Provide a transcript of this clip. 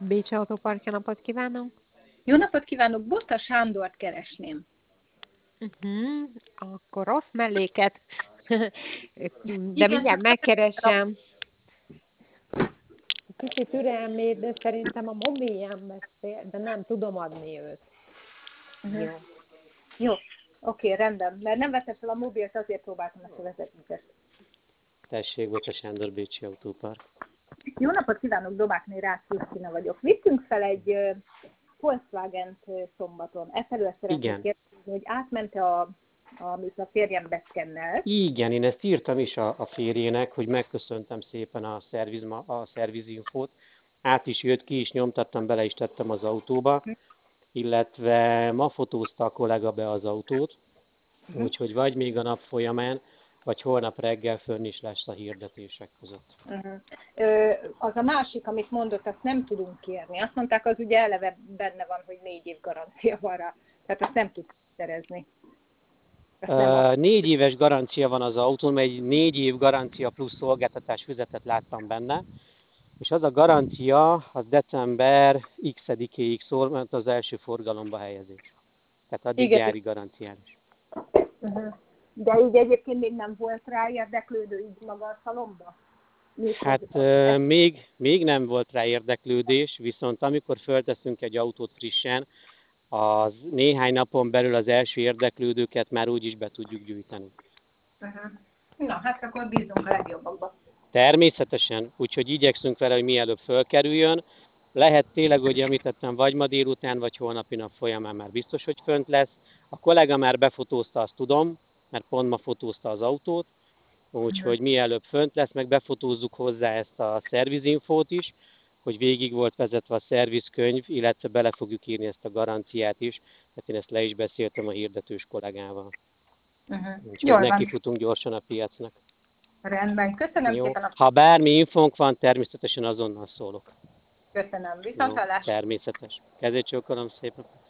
Bécsi Autópark, napot kívánok! Jó napot kívánok! Botta Sándort keresném. Akkor rossz melléket, de Igen, mindjárt csak megkeresem. Kicsit türelmét, de szerintem a mobilján beszél, de nem tudom adni őt. Jó. Jó, oké, rendben. Mert nem vette fel a mobilt, azért próbáltam ezt a vezetőket. Tessék, Bota Sándor, Bécsi Autópark. Jó napot kívánok, Dobákné Rácz Krisztina vagyok. Vittünk fel egy Volkswagen-t szombaton. Ezt szeretnék kérdezni, hogy átmente amit a férjem beszkennelt. Igen, én ezt írtam is a férjének, hogy megköszöntem szépen a szervizinfót. Át is jött, ki is nyomtattam, bele is tettem az autóba, illetve ma fotózta a kollega be az autót, úgyhogy vagy még a nap folyamán, vagy holnap reggel fönn is lesz a hirdetések között. Az a másik, amit mondott, azt nem tudunk kérni. Azt mondták, az ugye eleve benne van, hogy 4 év garancia van rá. Tehát azt nem tudjuk szerezni. 4 éves garancia van az autón, mert egy 4 év garancia plusz szolgáltatás füzetet láttam benne, és az a garancia, az december x-éig szól, mert az első forgalomba helyezés. Tehát addig gyári garanciális. De így egyébként még nem volt rá érdeklődő így maga a szalomba? Hát még nem volt rá érdeklődés, viszont amikor fölteszünk egy autót frissen, az néhány napon belül az első érdeklődőket már úgyis be tudjuk gyűjteni. Na, hát akkor bízunk a legjobbakba. Természetesen, úgyhogy igyekszünk vele, hogy mielőbb fölkerüljön. Lehet tényleg, hogy említettem, vagy ma délután, vagy holnapi nap folyamán már biztos, hogy fönt lesz. A kollega már befotózta, azt tudom, mert pont ma fotózta az autót, úgyhogy mielőbb fönt lesz, meg befotózzuk hozzá ezt a szervizinfót is, hogy végig volt vezetve a szervizkönyv, illetve bele fogjuk írni ezt a garanciát is, tehát én ezt le is beszéltem a hirdetős kollégával. Úgyhogy nekifutunk gyorsan a piacnak. Rendben, köszönöm szépen. Ha bármi infónk van, természetesen azonnal szólok. Köszönöm, viszonthallásra. Természetes. Kezét csókolom szépen.